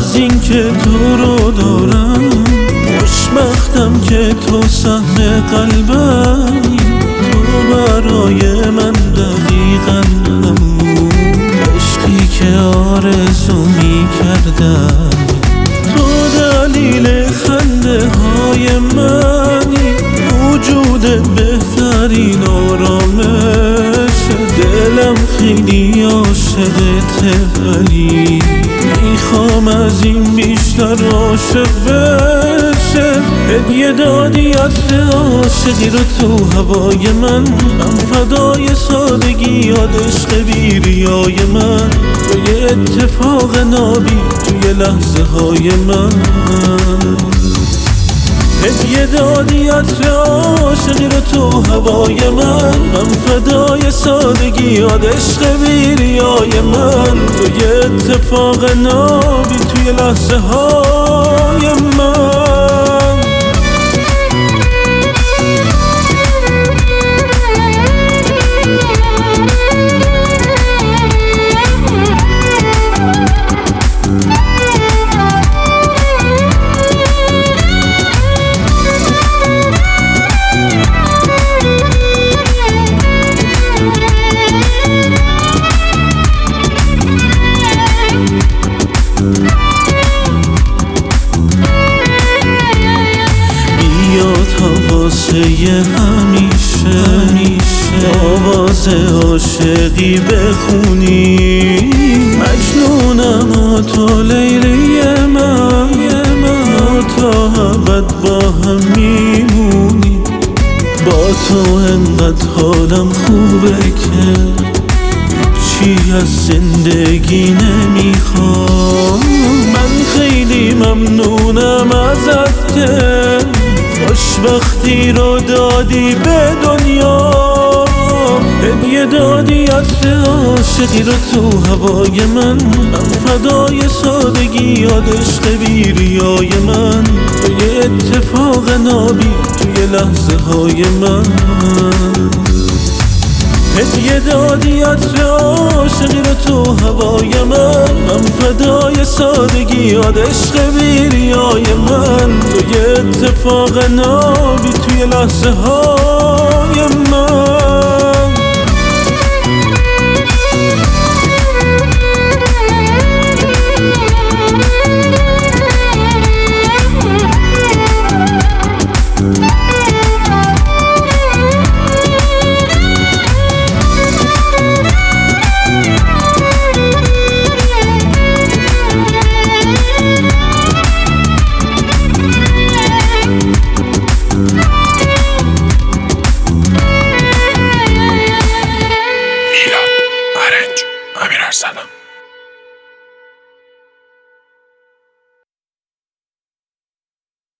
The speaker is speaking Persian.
از این که تو رو دارم، خوشبختم که تو سهم قلبمی. تو برای من دقیقاً همون عشقی که آرزو می کردم. تو دلیل خنده های منی، وجود بهترین آرامش. دلم خیلی عاشقته ولی میخوام از این بیشتر عاشق بشه. هدیه دادی عطر عاشقی رو تو هوای من فدای سادگی یاد عشق بیریای من. تو یه اتفاق نابی توی لحظه های من. هدیه دادی عطر عاشقی رو تو هوای من فدای سادگی یاد عشق بیریای من. تو یه اتفاق نابی توی لحظه های من. واسه همیشه آواز عاشقی بخونی. مجنونم تو لیلی من، تا ابد با هم میمونی. با تو انقدر حالم خوبه که چی از زندگی نمیخوام. من خیلی ممنونم ازت که خوشبختی رو دادی به دنیا. هدیه دادی عطر عاشقی رو تو هوای من فدای سادگی یاد عشق بیریای من. تو یه اتفاق نابی توی لحظه های من. هدیه دادی عطر عاشقی رو تو هوای من فدای سادگی یاد عشق بیریای من. تو یه اتفاق نابی توی لحظه های من.